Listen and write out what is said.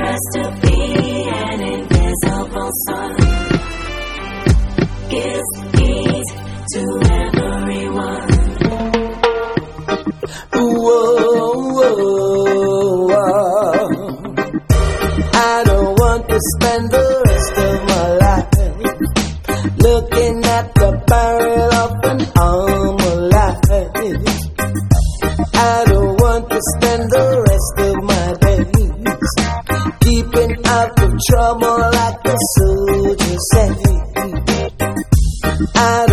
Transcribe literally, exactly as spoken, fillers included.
us to be an invisible sun. Gives peace to everyone. Whoa, whoa, whoa. I don't want to spend the rest of my life looking at the barrel of an armor life. I don't want to spend the rest of my days keeping out of trouble like the soldiers say. I